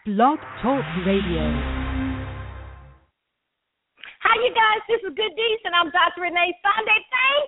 Blog Talk Radio. Hi, you guys. This is Good Deeds, and I'm Dr. Renee Sunday. Thank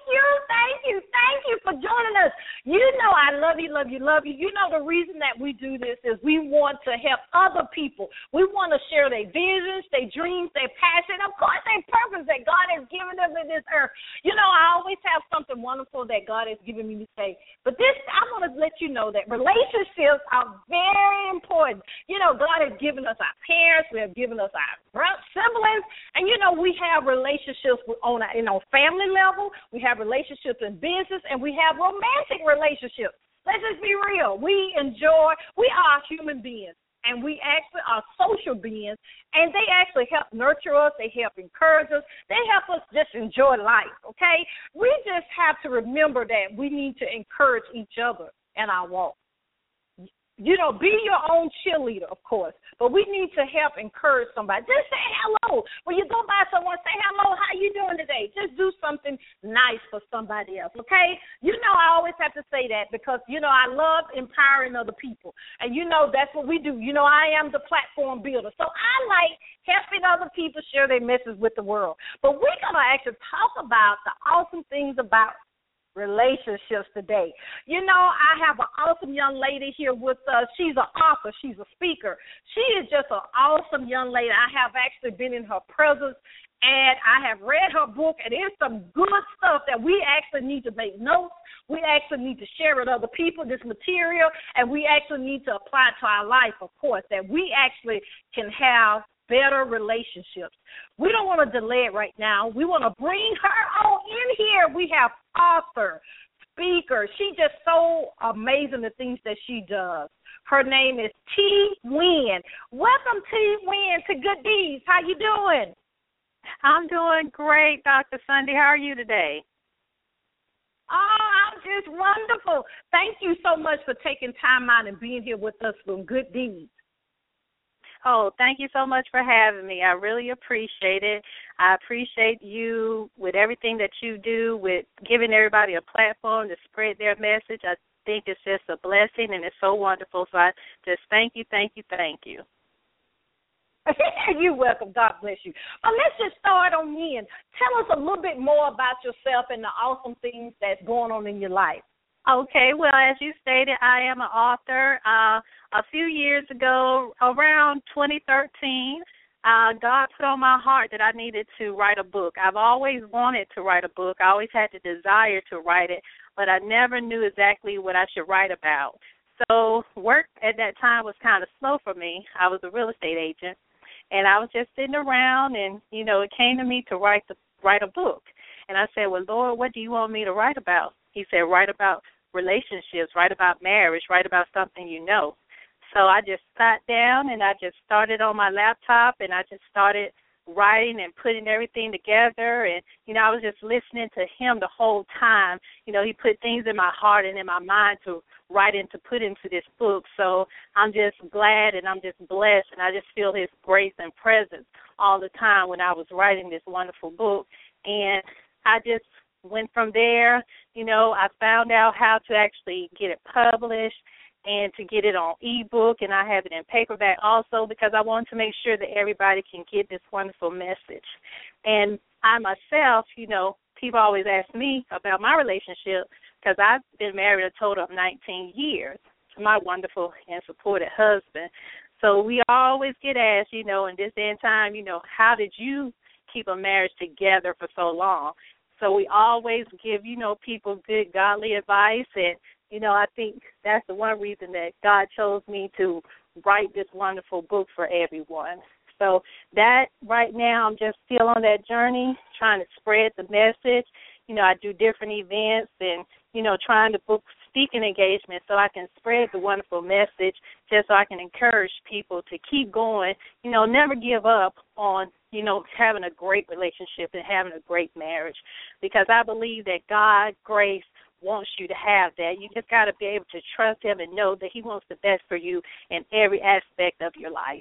you for joining us. You know I love you. You know the reason that we do this is we want to help other people. We want to share their visions, their dreams, their passion, of course, their purpose that God has given them in this earth. You know, I always have something wonderful that God has given me to say. But I want to let you know that relationships are very important. You know, God has given us our parents. We have given us our siblings. And, you know, we have relationships on family level. We have relationships in business, and we have romantic relationships. Let's just be real. We are human beings, and we actually are social beings, and they actually help nurture us. They help encourage us. They help us just enjoy life, okay? We just have to remember that we need to encourage each other in our walk. You know, be your own cheerleader, of course, but we need to help encourage somebody. Just say hello. When you go by someone, say hello, how you doing today? Just do something nice for somebody else, okay? You know, I always have to say that because, you know, I love empowering other people, and, you know, that's what we do. You know, I am the platform builder, so I like helping other people share their message with the world. But we're going to actually talk about the awesome things about relationships today. You know, I have an awesome young lady here with us. She's an author. She's a speaker. She is just an awesome young lady. I have actually been in her presence, and I have read her book, and it's some good stuff that we actually need to make notes. We actually need to share with other people this material, and we actually need to apply it to our life, of course, that we actually can have better relationships. We don't want to delay it right now. We want to bring her on in here. We have author, speaker. She's just so amazing, the things that she does. Her name is T. Wynn. Welcome, T. Wynn, to Good Deeds. How you doing? I'm doing great, Dr. Sunday. How are you today? Oh, I'm just wonderful. Thank you so much for taking time out and being here with us from Good Deeds. Oh, thank you so much for having me. I really appreciate it. I appreciate you with everything that you do, with giving everybody a platform to spread their message. I think it's just a blessing, and it's so wonderful. So I just thank you. You're welcome. God bless you. Well, let's just start on in. Tell us a little bit more about yourself and the awesome things that's going on in your life. Okay, well, as you stated, I am an author. A few years ago, around 2013, God put on my heart that I needed to write a book. I've always wanted to write a book. I always had the desire to write it, but I never knew exactly what I should write about. So work at that time was kind of slow for me. I was a real estate agent, and I was just sitting around, and, you know, it came to me to write a book. And I said, well, Lord, what do you want me to write about? He said, write about relationships, write about marriage, write about something you know. So I just sat down and I just started on my laptop and I just started writing and putting everything together. And, you know, I was just listening to him the whole time. You know, he put things in my heart and in my mind to write and to put into this book. So I'm just glad and I'm just blessed, and I just feel his grace and presence all the time when I was writing this wonderful book. And I just went from there. You know, I found out how to actually get it published and to get it on ebook, and I have it in paperback also because I want to make sure that everybody can get this wonderful message. And I myself, you know, people always ask me about my relationship because I've been married a total of 19 years to my wonderful and supportive husband. So we always get asked, you know, in this day and time, you know, how did you keep a marriage together for so long? So we always give, you know, people good, godly advice. And, you know, I think that's the one reason that God chose me to write this wonderful book for everyone. So that right now I'm just still on that journey, trying to spread the message. You know, I do different events and, you know, trying to book speaking engagements so I can spread the wonderful message just so I can encourage people to keep going, you know, never give up on, you know, having a great relationship and having a great marriage, because I believe that God, grace, wants you to have that. You just got to be able to trust him and know that he wants the best for you in every aspect of your life.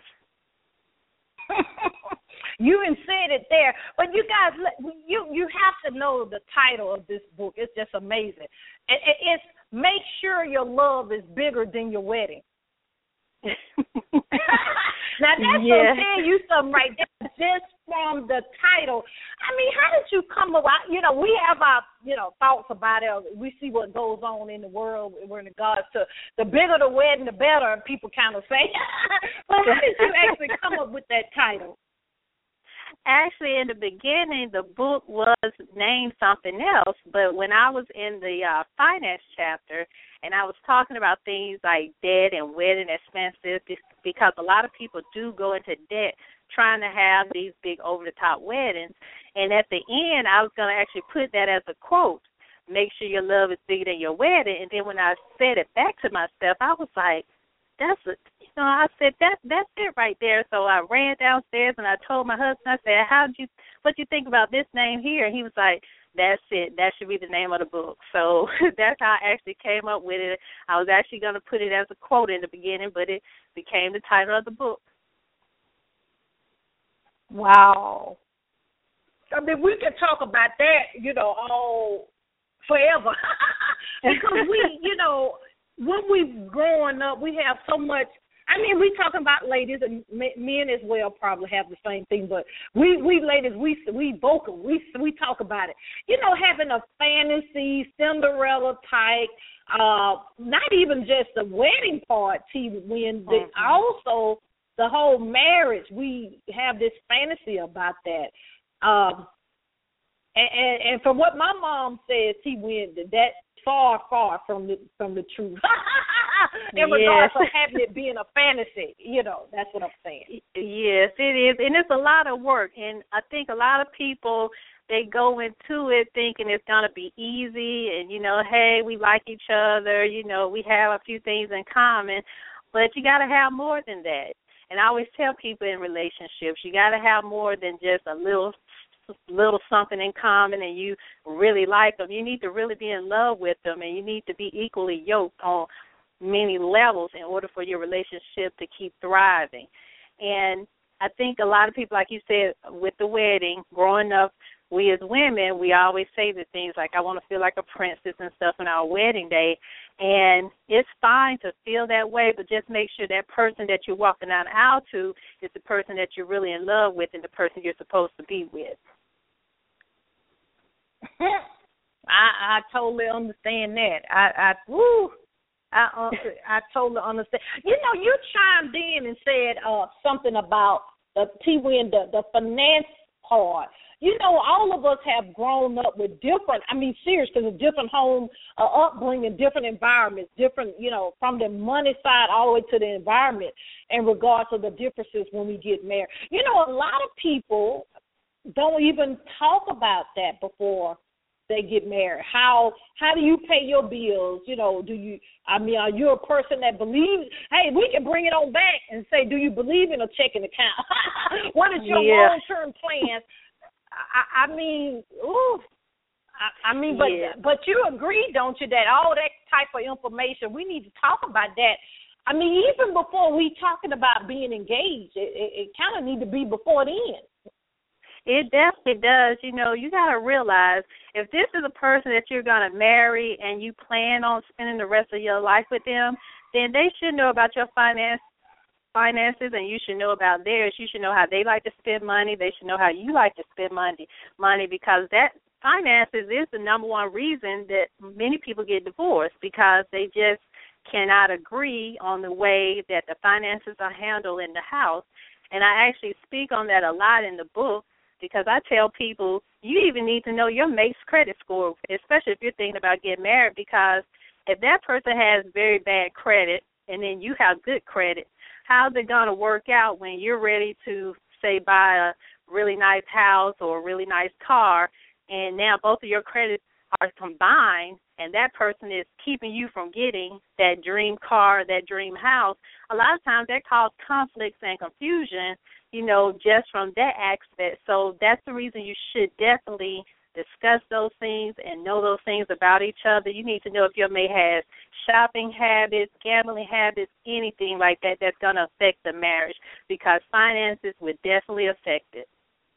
You even said it there. But you guys, you have to know the title of this book. It's just amazing. It's Make Sure Your Love is Bigger Than Your Wedding. Now, that's going to tell you something right there, just from the title. I mean, how did you come about? You know, we have our, thoughts about it. We see what goes on in the world in regards to the bigger the wedding, the better, people kind of say. But how did you actually come up with that title? Actually, in the beginning, the book was named something else, but when I was in the finance chapter and I was talking about things like debt and wedding expenses, because a lot of people do go into debt trying to have these big over-the-top weddings, and at the end, I was going to actually put that as a quote, make sure your love is bigger than your wedding, and then when I said it back to myself, I was like, I said, that's it right there. So I ran downstairs and I told my husband, I said, what do you think about this name here? And he was like, that's it. That should be the name of the book. So that's how I actually came up with it. I was actually going to put it as a quote in the beginning, but it became the title of the book. Wow. I mean, we could talk about that, all forever. Because when we growing up, we have so much. I mean, we talking about ladies and men as well probably have the same thing, but we ladies, we vocal. We talk about it. Having a fantasy Cinderella type, not even just the wedding part, but also the whole marriage. We have this fantasy about that. And from what my mom says, that far from the truth. In regards to having it being a fantasy, that's what I'm saying. Yes, it is, and it's a lot of work. And I think a lot of people, they go into it thinking it's gonna be easy, and hey, we like each other, we have a few things in common, but you got to have more than that. And I always tell people in relationships, you got to have more than just a little something in common and you really like them. You need to really be in love with them, and you need to be equally yoked on many levels in order for your relationship to keep thriving. And I think a lot of people, like you said, with the wedding, growing up, we as women, we always say the things like, I want to feel like a princess and stuff on our wedding day. And it's fine to feel that way, but just make sure that person that you're walking down the aisle to is the person that you're really in love with and the person you're supposed to be with. I totally understand that. I totally understand. You chimed in and said something about the finance part. All of us have grown up with different, serious, because of different home upbringing, different environments, different, from the money side all the way to the environment in regards to the differences when we get married. A lot of people don't even talk about that before they get married. How do you pay your bills? Are you a person that believes, hey, we can bring it on back and say, do you believe in a checking account? What is your long-term plans? But you agree, don't you, that all that type of information, we need to talk about that. Even before we talking about being engaged, it kind of need to be before then. It definitely does. You got to realize if this is a person that you're going to marry and you plan on spending the rest of your life with them, then they should know about your finances and you should know about theirs. You should know how they like to spend money. They should know how you like to spend money because that finances is the number one reason that many people get divorced, because they just cannot agree on the way that the finances are handled in the house. And I actually speak on that a lot in the book, because I tell people you even need to know your mate's credit score, especially if you're thinking about getting married, because if that person has very bad credit and then you have good credit, how's it going to work out when you're ready to, say, buy a really nice house or a really nice car, and now both of your credits are combined and that person is keeping you from getting that dream car, that dream house? A lot of times that causes conflicts and confusion, just from that aspect. So that's the reason you should definitely discuss those things and know those things about each other. You need to know if your mate has shopping habits, gambling habits, anything like that that's going to affect the marriage, because finances would definitely affect it.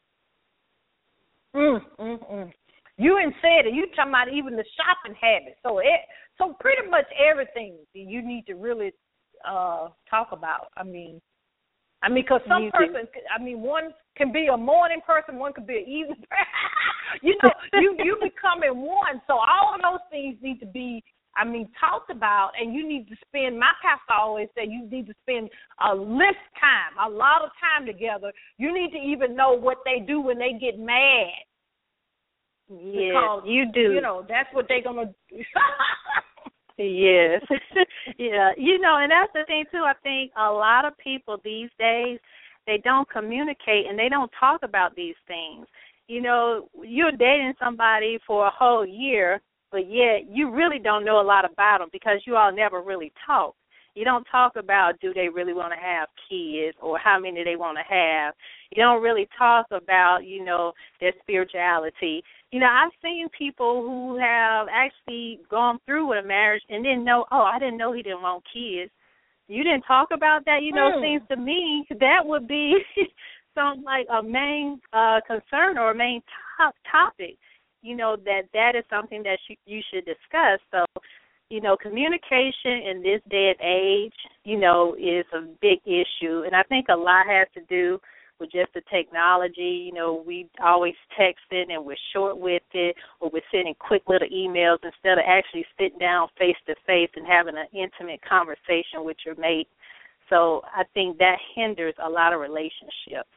You ain't said it. You talking about even the shopping habits. So pretty much everything you need to really talk about. I mean, because some person, one can be a morning person, one could be an evening person. You becoming one. So all of those things need to be, talked about, and you need to spend, my pastor always said, you need to spend a lot of time together. You need to even know what they do when they get mad. Yes, because, you do. That's what they're going to do. Yes. Yeah. And that's the thing, too. I think a lot of people these days, they don't communicate and they don't talk about these things. You're dating somebody for a whole year, but yet you really don't know a lot about them because you all never really talk. You don't talk about do they really want to have kids or how many they want to have. You don't really talk about, their spirituality. I've seen people who have actually gone through with a marriage and didn't know, I didn't know he didn't want kids. You didn't talk about that. Seems to me that would be some like a main concern or a main topic, that is something that you should discuss. So, communication in this day and age, is a big issue. And I think a lot has to do with just the technology. We always texting and we're short with it, or we're sending quick little emails instead of actually sitting down face-to-face and having an intimate conversation with your mate. So I think that hinders a lot of relationships.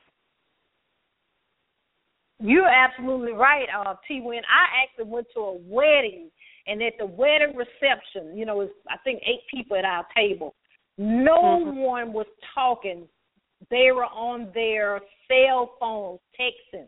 You're absolutely right, T. Wynn. I actually went to a wedding, and at the wedding reception, it's, I think 8 people at our table. No one was talking. They were on their cell phones texting.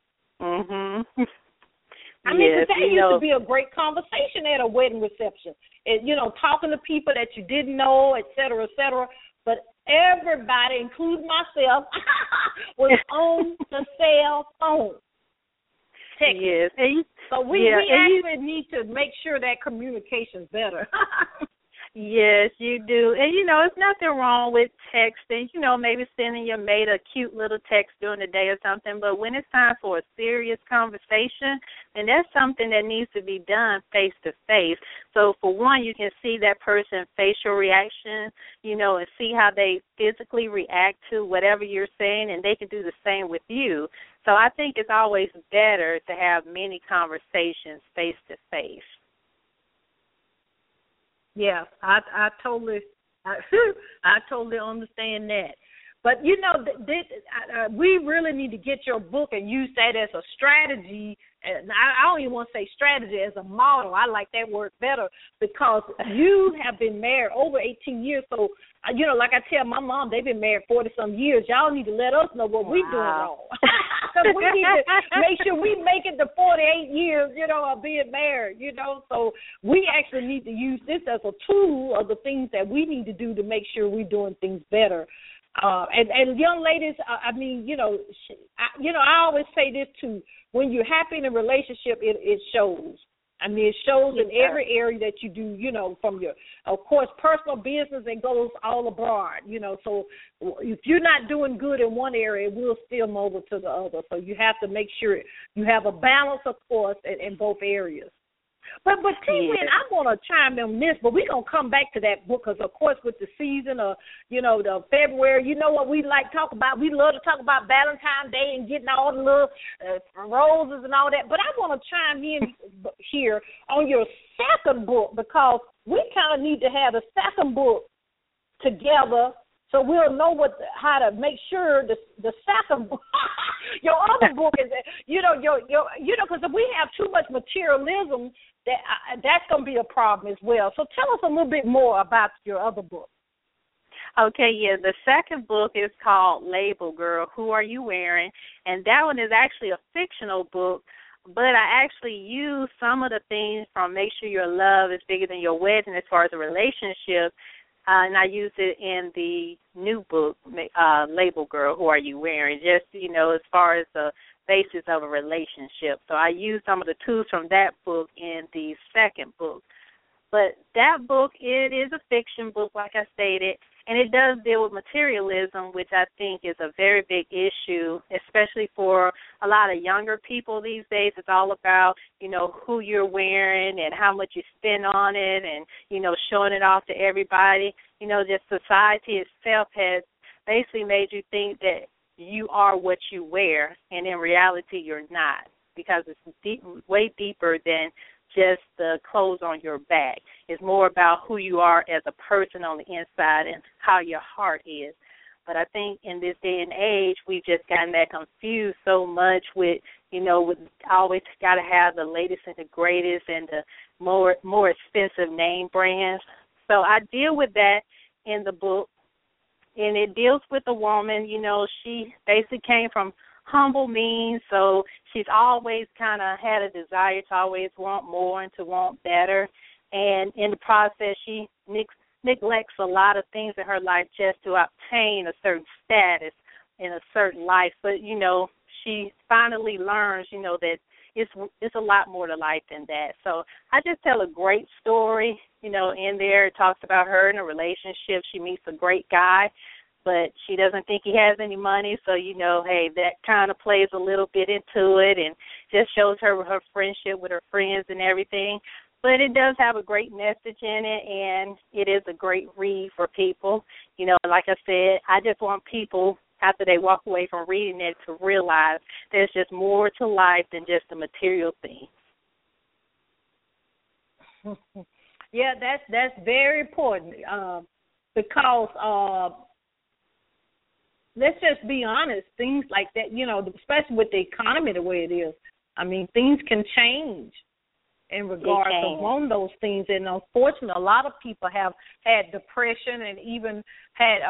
That used to be a great conversation at a wedding reception. And, talking to people that you didn't know, et cetera, et cetera. But everybody, including myself, was on the cell phone. Yes. So we actually need to make sure that communication's better. Yes, you do. And, it's nothing wrong with texting, maybe sending your mate a cute little text during the day or something. But when it's time for a serious conversation, then that's something that needs to be done face-to-face. So, for one, you can see that person's facial reaction, and see how they physically react to whatever you're saying, and they can do the same with you. So I think it's always better to have many conversations face-to-face. Yeah, I totally understand that. But, we really need to get your book and use that as a strategy. And I don't even want to say strategy, as a model. I like that word better because you have been married over 18 years. So, like I tell my mom, they've been married 40-some years. Y'all need to let us know what we're doing wrong. Because we need to make sure we make it to 48 years, of being married, So we actually need to use this as a tool of the things that we need to do to make sure we're doing things better. And young ladies, I always say this too. When you're happy in a relationship, it shows. It shows in every area that you do, from your, of course, personal business, and goes all abroad, So if you're not doing good in one area, it will spill over to the other. So you have to make sure you have a balance, of course, in both areas. But T. Wynn, I'm going to chime in on this, but we're going to come back to that book because, of course, with the season of, the February, what we like to talk about? We love to talk about Valentine's Day and getting all the little roses and all that. But I want to chime in here on your second book because we kind of need to have the second book together so we'll know how to make sure the second book, your other book is, because if we have too much materialism, that's going to be a problem as well. So tell us a little bit more about your other book. Okay, the second book is called Label Girl, Who Are You Wearing? And that one is actually a fictional book, but I actually use some of the things from Make Sure Your Love is Bigger Than Your Wedding as far as a relationship, and I use it in the new book, Label Girl, Who Are You Wearing? Just, as far as the basis of a relationship. So I use some of the tools from that book in the second book. But that book, it is a fiction book, like I stated, and it does deal with materialism, which I think is a very big issue, especially for a lot of younger people these days. It's all about, who you're wearing and how much you spend on it and, showing it off to everybody. Just society itself has basically made you think that you are what you wear, and in reality you're not, because it's way deeper than just the clothes on your back. It's more about who you are as a person on the inside and how your heart is. But I think in this day and age, we've just gotten that confused so much with, with always got to have the latest and the greatest and the more expensive name brands. So I deal with that in the book, and it deals with a woman, she basically came from humble means, so she's always kind of had a desire to always want more and to want better. And in the process, she neglects a lot of things in her life just to obtain a certain status in a certain life. But, she finally learns, that it's a lot more to life than that. So I just tell a great story, in there. It talks about her in a relationship. She meets a great guy, but she doesn't think he has any money. So, hey, that kind of plays a little bit into it and just shows her friendship with her friends and everything. But it does have a great message in it, and it is a great read for people. Like I said, I just want people, after they walk away from reading it, to realize there's just more to life than just the material thing. Yeah, that's very important because let's just be honest, things like that, especially with the economy the way it is, things can change in regards to wanting those things. And unfortunately, a lot of people have had depression and even had,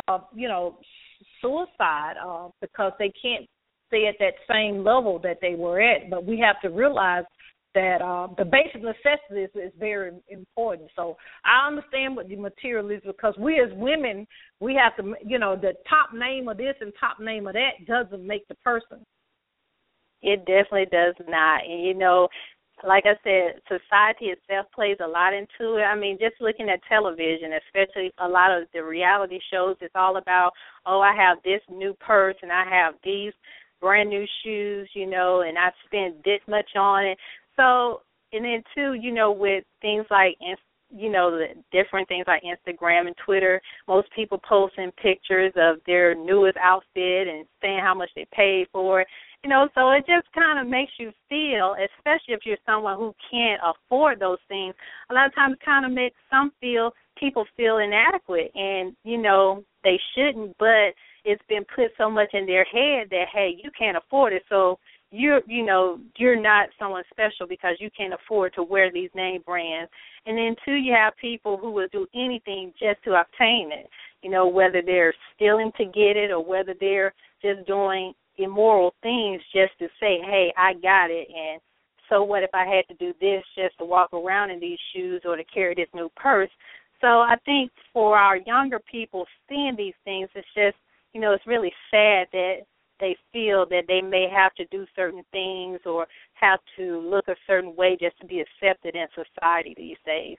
suicide because they can't stay at that same level that they were at. But we have to realize that the basic necessities is very important. So I understand what the material is, because we as women, we have to, the top name of this and top name of that doesn't make the person. It definitely does not. And, like I said, society itself plays a lot into it. Just looking at television, especially a lot of the reality shows, it's all about, I have this new purse and I have these brand new shoes, and I spent this much on it. So, and then too, with things like, the different things like Instagram and Twitter, most people posting pictures of their newest outfit and saying how much they paid for it. So it just kind of makes you feel, especially if you're someone who can't afford those things, a lot of times it kind of makes people feel inadequate, and, they shouldn't, but it's been put so much in their head that, hey, you can't afford it, so you're not someone special because you can't afford to wear these name brands. And then, too, you have people who will do anything just to obtain it, whether they're stealing to get it or whether they're just doing immoral things just to say, hey, I got it, and so what if I had to do this just to walk around in these shoes or to carry this new purse? So I think for our younger people seeing these things, it's just, it's really sad that they feel that they may have to do certain things or have to look a certain way just to be accepted in society these days.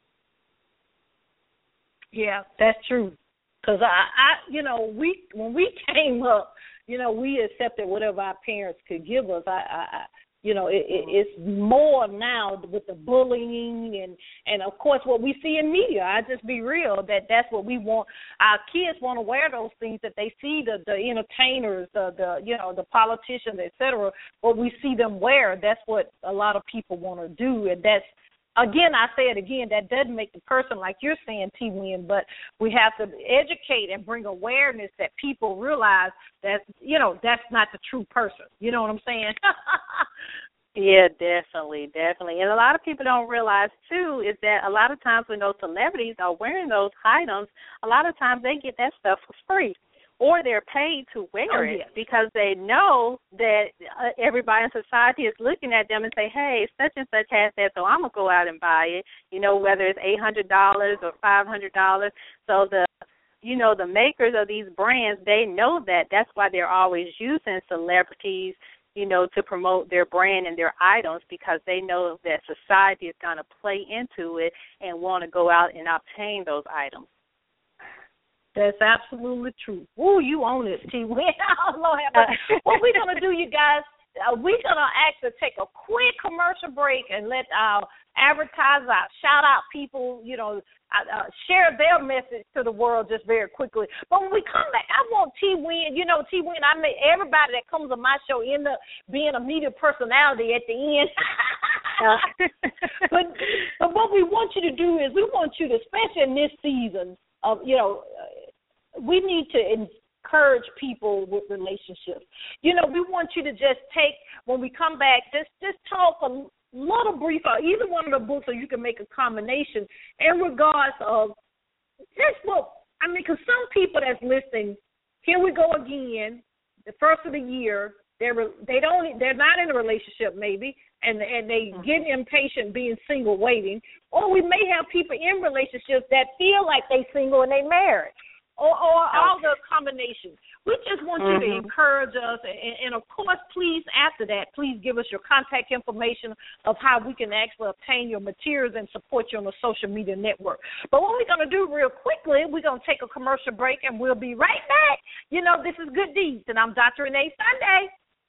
Yeah, that's true. Because when we came up, we accepted whatever our parents could give us. It's more now with the bullying and of course what we see in media. I just be real that's what we want. Our kids want to wear those things that they see the entertainers, the politicians, etc. What we see them wear, that's what a lot of people want to do, and that's. Again, I say it again, that doesn't make the person, like you're saying, T-Win, but we have to educate and bring awareness that people realize that, that's not the true person. You know what I'm saying? Yeah, definitely. And a lot of people don't realize, too, is that a lot of times when those celebrities are wearing those items, a lot of times they get that stuff for free. Or they're paid to wear it because they know that everybody in society is looking at them and say, hey, such and such has that, so I'm going to go out and buy it, whether it's $800 or $500. So the makers of these brands, they know that. That's why they're always using celebrities, to promote their brand and their items, because they know that society is going to play into it and want to go out and obtain those items. That's absolutely true. Ooh, you own it, T. Lord have mercy. What we're going to do, you guys, we're going to actually take a quick commercial break and let our advertise out, shout out people, share their message to the world just very quickly. But when we come back, I want T. Wynn, T. Wynn, I make everybody that comes on my show end up being a media personality at the end. But what we want you to do is we want you to, especially in this season of, we need to encourage people with relationships. We want you to just take, when we come back, just talk a little brief about either one of the books, or you can make a combination in regards of this book. Because some people that's listening, here we go again, the first of the year, they're not in a relationship maybe, and they get impatient being single waiting, or we may have people in relationships that feel like they single and they married. Or all the combinations. We just want you to encourage us. And, of course, please, after that, please give us your contact information of how we can actually obtain your materials and support you on the social media network. But what we're going to do real quickly, we're going to take a commercial break, and we'll be right back. This is Good Deeds, and I'm Dr. Renee Sunday.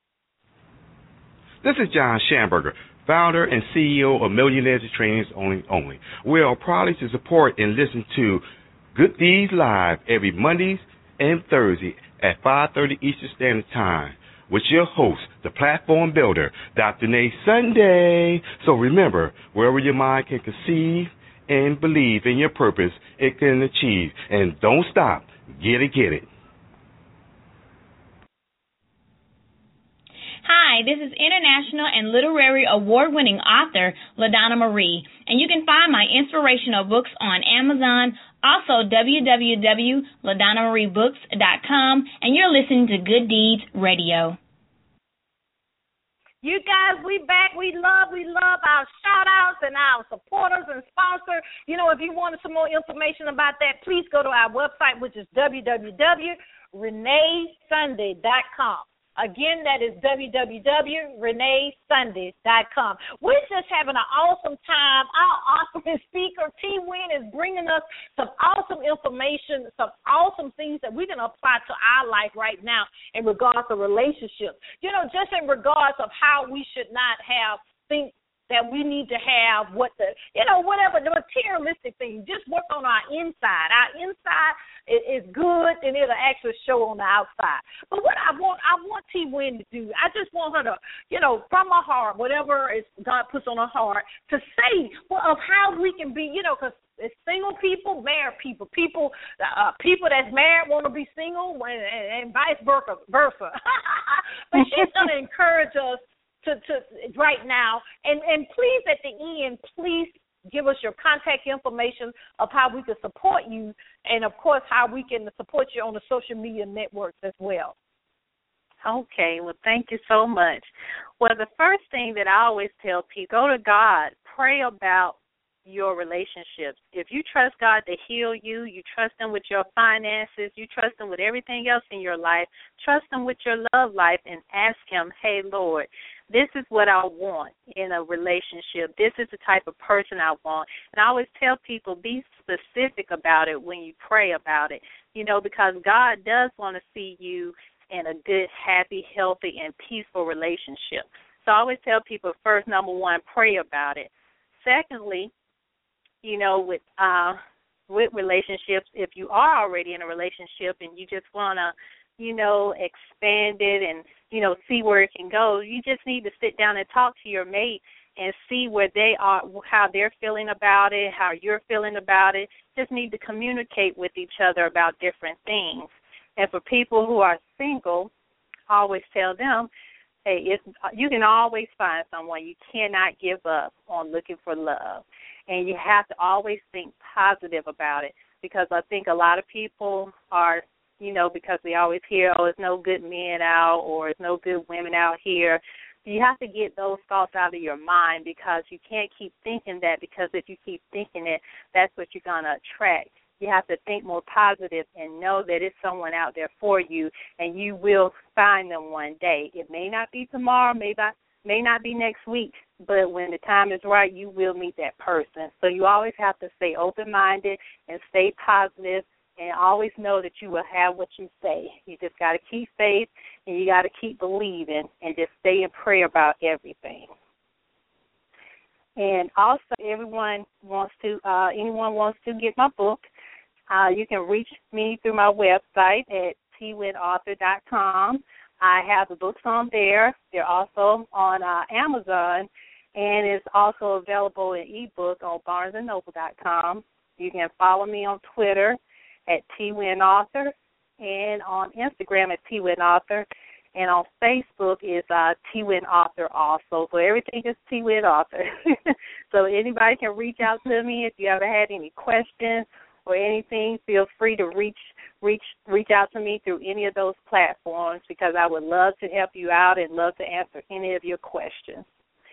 This is John Schamberger, founder and CEO of Millionaires Trainings Only. We are proud to support and listen to Good Deeds Live every Mondays and Thursday at 5:30 Eastern Standard Time with your host, the platform builder, Dr. Renee Sunday. So remember, wherever your mind can conceive and believe in your purpose, it can achieve. And don't stop. Get it. Hi, this is international and literary award-winning author LaDonna Marie, and you can find my inspirational books on Amazon, also www.ladonnamariebooks.com, and you're listening to Good Deeds Radio. You guys, we back. We love our shout-outs and our supporters and sponsors. If you wanted some more information about that, please go to our website, which is www.reneesunday.com. Again, that is www.reneesunday.com. We're just having an awesome time. Our awesome speaker, T. Wynn, is bringing us some awesome information, some awesome things that we can apply to our life right now in regards to relationships. Just in regards of how we should not think that we need to have whatever, the materialistic things. Just work on our inside. Our inside is good, and it'll actually show on the outside. But what I want T. Wynn to do, I just want her to, from her heart, whatever God puts on her heart, to say of how we can be, because it's single people, married people, people that's married want to be single, and vice versa. But she's going to encourage us to right now, and please at the end, please give us your contact information of how we can support you, and of course how we can support you on the social media networks as well. Okay, well, thank you so much. Well, the first thing that I always tell people, go to God, pray about your relationships. If you trust God to heal you, you trust Him with your finances, you trust Him with everything else in your life, trust Him with your love life, and ask Him, hey, Lord, this is what I want in a relationship. This is the type of person I want. And I always tell people, be specific about it when you pray about it, because God does want to see you in a good, happy, healthy, and peaceful relationship. So I always tell people, first, number one, pray about it. Secondly, with relationships, if you are already in a relationship and you just want to, expand it and, see where it can go, you just need to sit down and talk to your mate and see where they are, how they're feeling about it, how you're feeling about it. Just need to communicate with each other about different things. And for people who are single, I always tell them, hey, you can always find someone. You cannot give up on looking for love. And you have to always think positive about it, because I think a lot of people are, because we always hear, oh, there's no good men out or there's no good women out here. You have to get those thoughts out of your mind, because you can't keep thinking that, because if you keep thinking it, that's what you're going to attract. You have to think more positive and know that it's someone out there for you, and you will find them one day. It may not be tomorrow, may not be next week, but when the time is right, you will meet that person. So you always have to stay open-minded and stay positive, and always know that you will have what you say. You just got to keep faith, and you got to keep believing, and just stay in prayer about everything. And also, anyone wants to get my book, you can reach me through my website at twinauthor.com. I have the books on there. They're also on Amazon, and it's also available in ebook on barnesandnoble.com. You can follow me on Twitter at twinauthor and on Instagram at twinauthor. And on Facebook is twinauthor also. So everything is twinauthor. So anybody can reach out to me if you ever had any questions or anything. Feel free to reach out to me through any of those platforms, because I would love to help you out and love to answer any of your questions.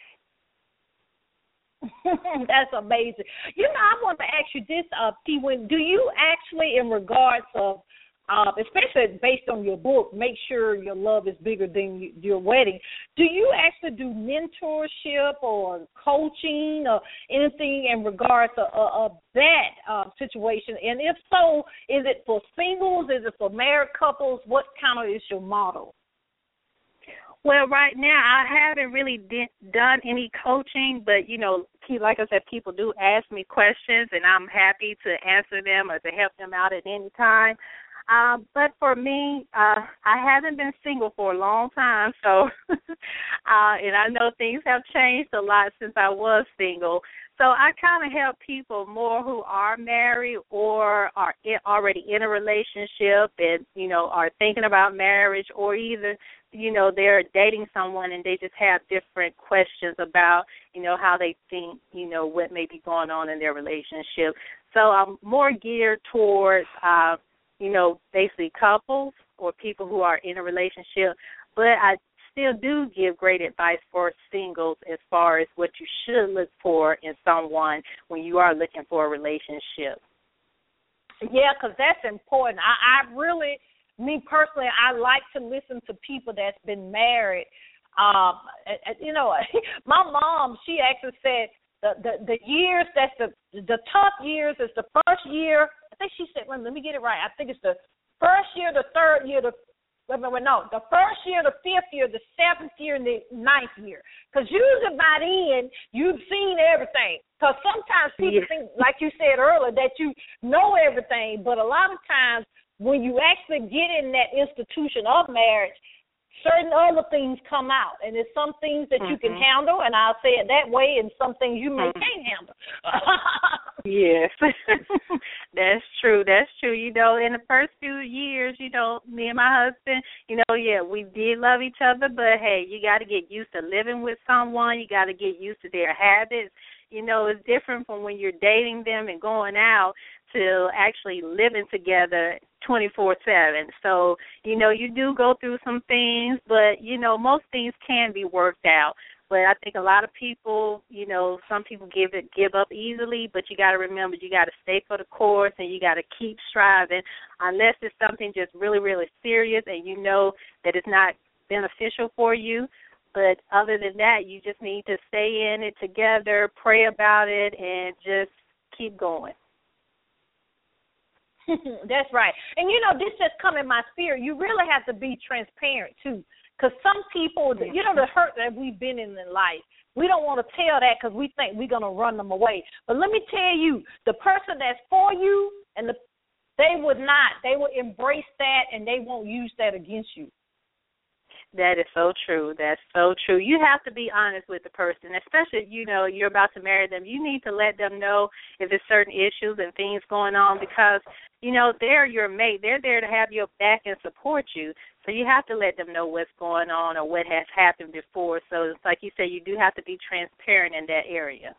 That's amazing. I want to ask you this, T-Win. Do you actually, in regards of, especially based on your book, Make Sure Your Love is Bigger Than Your Wedding, do you actually do mentorship or coaching or anything in regards of that situation? And if so, is it for singles? Is it for married couples? What kind of is your model? Well, right now I haven't really done any coaching, but, like I said, people do ask me questions, and I'm happy to answer them or to help them out at any time. But for me, I haven't been single for a long time, so and I know things have changed a lot since I was single. So I kind of help people more who are married or are already in a relationship and, are thinking about marriage, or either, they're dating someone and they just have different questions about, how they think, what may be going on in their relationship. So I'm more geared towards basically couples or people who are in a relationship, but I still do give great advice for singles as far as what you should look for in someone when you are looking for a relationship. Yeah, because that's important. I really, me personally, I like to listen to people that's been married. My mom, she actually said the years, that's the tough years is the first year. I think she said, let me get it right. I think it's the first year, the third year, the first year, the fifth year, the seventh year, and the ninth year. Because usually by then, you've seen everything. Because sometimes people think, like you said earlier, that you know everything. But a lot of times when you actually get in that institution of marriage, certain other things come out. And there's some things that you can handle, and I'll say it that way, and some things you may can't handle. Yes, that's true. That's true. In the first few years, me and my husband, we did love each other, but, hey, you got to get used to living with someone. You got to get used to their habits. It's different from when you're dating them and going out to actually living together 24/7. So, you do go through some things, but, most things can be worked out. But I think a lot of people, some people give up easily, but you got to remember you got to stay for the course and you got to keep striving unless it's something just really, really serious and you know that it's not beneficial for you. But other than that, you just need to stay in it together, pray about it, and just keep going. That's right. And, this just come in my spirit. You really have to be transparent, too. Because some people, the hurt that we've been in life, we don't want to tell that because we think we're going to run them away. But let me tell you, the person that's for you, they would embrace that and they won't use that against you. That is so true. That's so true. You have to be honest with the person, especially if you're about to marry them. You need to let them know if there's certain issues and things going on because, they're your mate. They're there to have your back and support you. So you have to let them know what's going on or what has happened before. So it's like you said, you do have to be transparent in that area.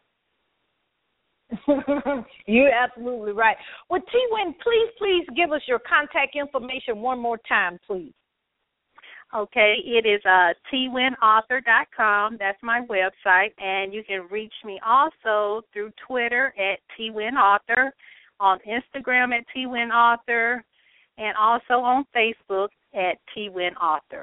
You're absolutely right. Well, T-Win, please give us your contact information one more time, please. Okay, it is twinauthor.com. That's my website, and you can reach me also through Twitter at twinauthor, on Instagram at twinauthor, and also on Facebook at twinauthor.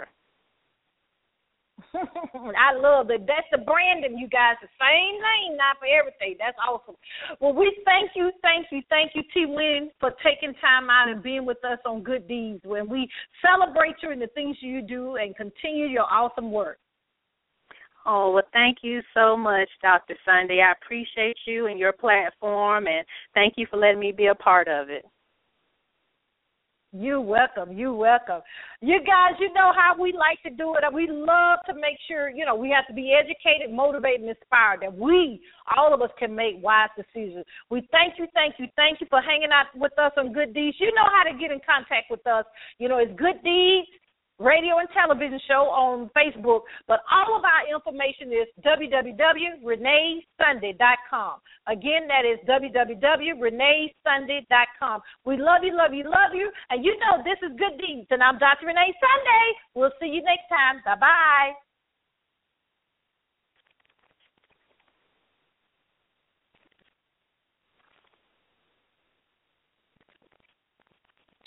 I love it. That's the branding, you guys. The same name, not for everything. That's awesome. Well, we thank you, T-Win, for taking time out and being with us on Good Deeds. When we celebrate you and the things you do and continue your awesome work. Oh, well, thank you so much, Dr. Sunday. I appreciate you and your platform, and thank you for letting me be a part of it. You're welcome. You're welcome. You guys, you know how we like to do it. We love to make sure, we have to be educated, motivated, and inspired, that all of us can make wise decisions. We thank you for hanging out with us on Good Deeds. You know how to get in contact with us. It's Good Deeds Radio and Television Show on Facebook, but all of our information is www.reneesunday.com. Again, that is www.reneesunday.com. We love you, and this is Good Deeds, and I'm Dr. Renee Sunday. We'll see you next time. Bye-bye.